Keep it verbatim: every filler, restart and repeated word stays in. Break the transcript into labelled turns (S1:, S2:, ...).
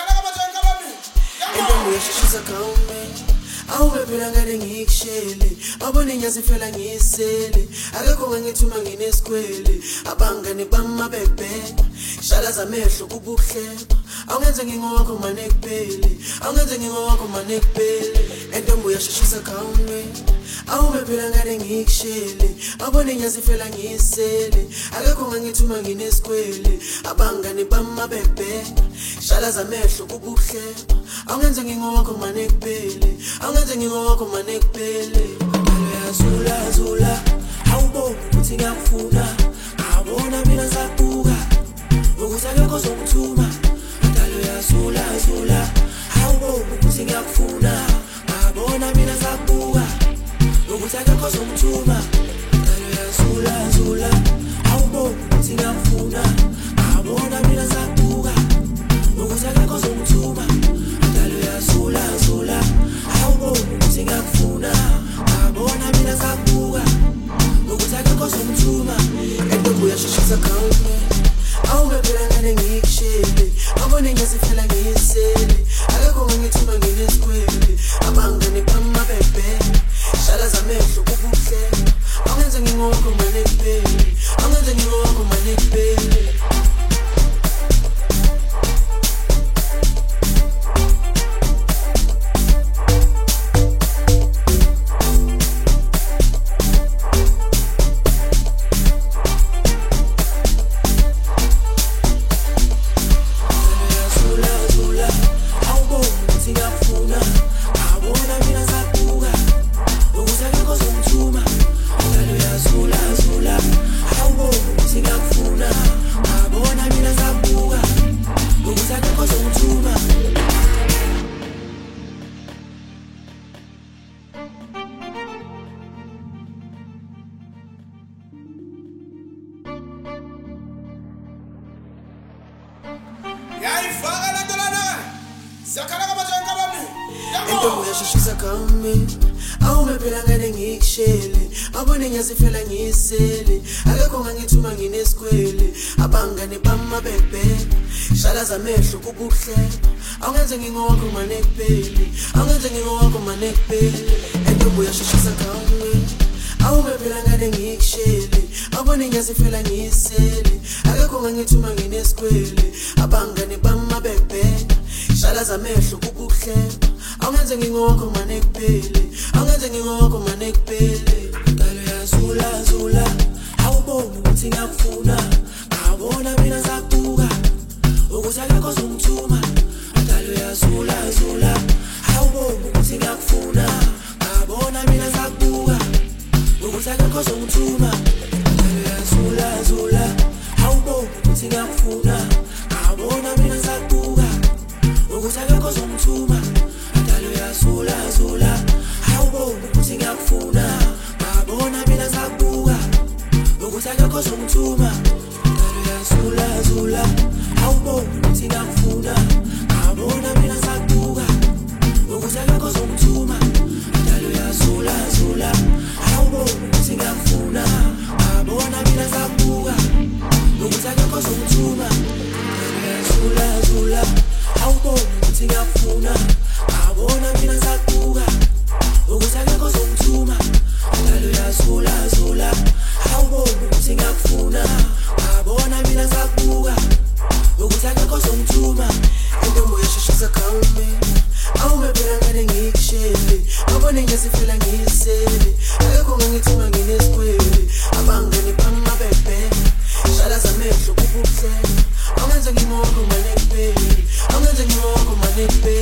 S1: Intombi yashishisa khawume awube phela ngale ngikushele abone nyazifela ngiyisele akekho ngangithuma nginesikwele abangane bamabebe shala zamehlo kubuhleba awungenze ngingowakho mane kuphele awungenze ngingowakho mane kuphele intombi yashishisa khawume awube phela ngale ngikushele abone nyazifela ngiyisele akekho ngangithuma nginesikwele abangane bamabebe shala zamehlo kubuhleba awungenze ngingowakho mane kuphele awungenze ngingowakho mane kuphele
S2: Zula zula awuboni ukuthi ngiyakufuna ngabona mina ngisabuka ukuthi akekho zokuthuma ndalo yazula zula awuboni ukuthi ngiyakufuna ngabona mina ngisabuka ukuthi akekho zokuthuma ndalo yazula zula awuboni ukuthi ngiyakufuna ngabona mina ngisabuka ukuthi akekho zokuthuma ndalo yazula zula awuboni ukuthi ngiyakufuna ngabona mina ngisabuka ukuthi akekho zokuthuma
S1: intombi yashishisa khawume awube phela ngale ngikushele abone nyazifela ngiyisele akekho ngangithuma nginesikwele abangane bamabebe shala zamehlo kubuhleba awungenze ngingowakho mane kuphele awungenze ngingowakho mane kuphele intombi yashishisa khawume awube phela ngale ngikushele abone nyazifela ngiyisele akekho ngangithuma nginesikwele abangane bamabebe shala zamehlo kubuhleba awungenze ngingowakho mane kuphele awungenze ngingowakho mane kuphele intombi yashishisa khawume awube phela ngale ngikushele abone nyazifela ngiyisele akekho ngangithuma nginesikwele abangane bamabebe shala zamehlo kubuhleba awungenze ngingowakho mane kuphele awungenze ngingowakho mane kuphele
S2: ndalo yazula zula awuboni ukuthi ngiyakufuna ngabona mina ngisabuka ukuthi akekho zokuthuma ndalo yazula zula awuboni ukuthi ngiyakufuna ngabona mina ngisabuka ukuthi akekho zokuthuma ndalo yazula zula awuboni ukuthi ngiyakufuna ngabona mina ngisabuka ukuthi akekho zokuthuma ndalo yazula zula awuboni ukuthi ngiyakufuna ngabona mina ngisabuka ukuthi akekho zokuthuma ndalo yazula zula awuboni ukuthi ngiyakufuna ngabona mina ngisabuka ukuthi akekho zokuthuma ndalo yazula zula awuboni ukuthi ngiyakufuna ngabona mina ngisabuka ukuthi akekho zokuthuma ndalo yazula zula awuboni ukuthi ngiyakufuna ngabona mina ngisabuka ukuthi akekho zokuthuma ndalo yazula zula awuboni ukuthi ngiyakufuna ngabona mina ngisabuka ukuthi akekho zokuthuma
S1: intombi yashishisa khawume awube phela ngale ngikushele abone nyazifela ngiyisele akekho ngangithuma nginesikwele abangane bamabebe shala zamehlo kubuhleba awungenze ngingowakho mane kuphele awungenze ngingowakho mane kuphele